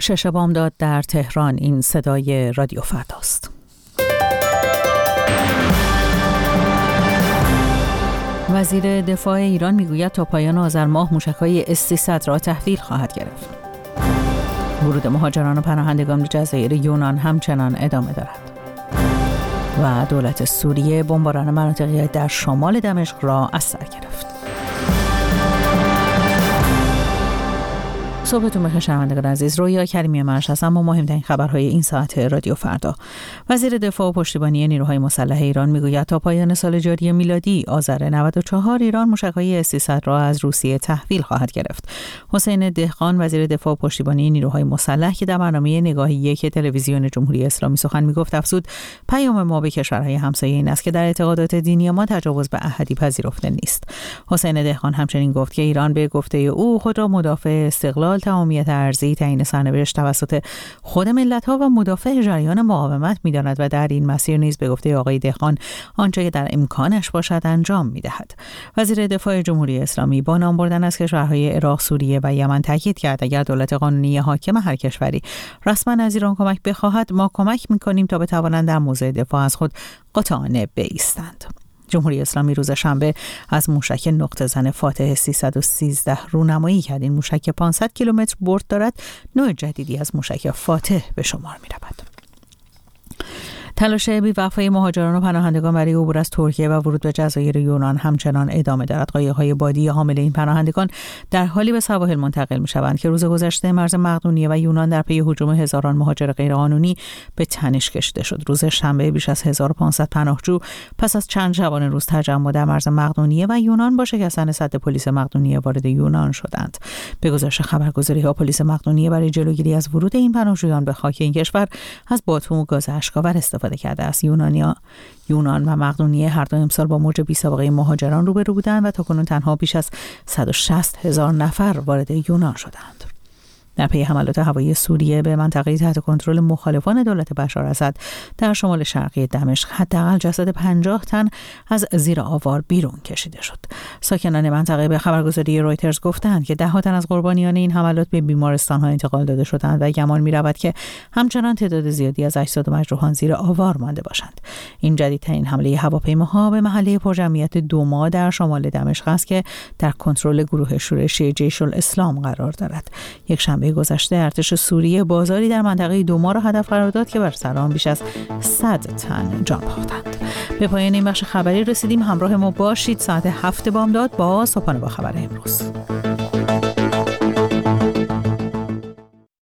6 بامداد در تهران. این صدای رادیو فرداست. وزیر دفاع ایران میگوید تا پایان آذر ماه موشک‌های S-300 را تحویل خواهد گرفت. ورود مهاجران و پناهندگان به جزایر یونان همچنان ادامه دارد. و دولت سوریه بمباران مناطقی در شمال دمشق را از سر گرفت. صبحتون بخیر شنوندگان عزیز. رویا کریمی منش هستم با مهمترین خبرهای این ساعت رادیو فردا. وزیر دفاع و پشتیبانی نیروهای مسلح ایران میگوید تا پایان سال جاری میلادی آذر 94 ایران موشک‌های S-300 را از روسیه تحویل خواهد گرفت. حسین دهقان وزیر دفاع و پشتیبانی نیروهای مسلح که در برنامه نگاه یک تلویزیون جمهوری اسلامی سخن میگفت افزود پیام ما به کشورهای همسایه این است که در اعتقادات دینی ما تجاوز به احدی پذیرفته نیست. حسین دهقان همچنین گفت که ایران به گفته او خود را مدافع استقلال، تمامیت ارضی، تعیین سرنوشت توسط خود ملت‌ها و مدافع جریان مقاومت می‌داند و در این مسیر نیز به گفته آقای دهقان آنچه که در امکانش باشد انجام می‌دهد. وزیر دفاع جمهوری اسلامی با نام بردن از کشورهای عراق، سوریه و یمن تاکید کرد اگر دولت قانونی حاکم هر کشوری رسما از ایران کمک بخواهد ما کمک می‌کنیم تا بتوانند در موضع دفاع از خود قاطعانه بایستند. جمهوری اسلامی روز شنبه از موشک نقطه زن فاتح 313 رونمایی کرد. این موشک 500 کیلومتر برد دارد. نوع جدیدی از موشک فاتح به شمار می رود. تلاش بی‌وفای مهاجران و پناهندگان برای عبور از ترکیه و ورود به جزایر یونان همچنان ادامه دارد. قایق‌های بادی حامل این پناهندگان در حالی به سواحل منتقل می‌شوند که روز گذشته مرز مقدونیه و یونان در پی هجوم هزاران مهاجر غیرقانونی به تنش کشیده شد. روز شنبه بیش از 1500 پناهجو پس از چند شبانه روز تجمع در مرز مقدونیه و یونان با شکستن سد پلیس مقدونیه وارد یونان شدند. به گزارش خبرگزاری‌ها پلیس مقدونیه برای جلوگیری از ورود این پناهجویان به خاک این کشور از باتوم و گاز اشک‌آور استفاده کرده است. یونان و مقدونیه هر دو امسال با موج بی‌سابقه مهاجران روبرو بودند و تاکنون تنها بیش از 160,000 نفر وارد یونان شدند. در پی حملات هوایی سوریه به منطقه تحت کنترل مخالفان دولت بشار اسد در شمال شرقی دمشق حداقل جسد 50 تن از زیر آوار بیرون کشیده شد. ساکنان منطقه به خبرگزاری رویترز گفتند که ده تن از قربانیان این حملات به بیمارستان‌ها انتقال داده شدند و گمان می‌رود که همچنان تعداد زیادی از اجساد مجروحان زیر آوار مانده باشند. این جدیدترین حمله هواپیماها به محله پرجمعیت دوما در شمال دمشق است که در کنترل گروه شورشی جیش الاسلام قرار دارد. یک شنبه گذشته ارتش سوریه بازاری در منطقه دوما را هدف قرار داد که بر سر آن بیش از 100 تن جان باختند. به پایان این بخش خبری رسیدیم. همراه ما باشید. ساعت 7 بامداد با صبحانه با خبر امروز.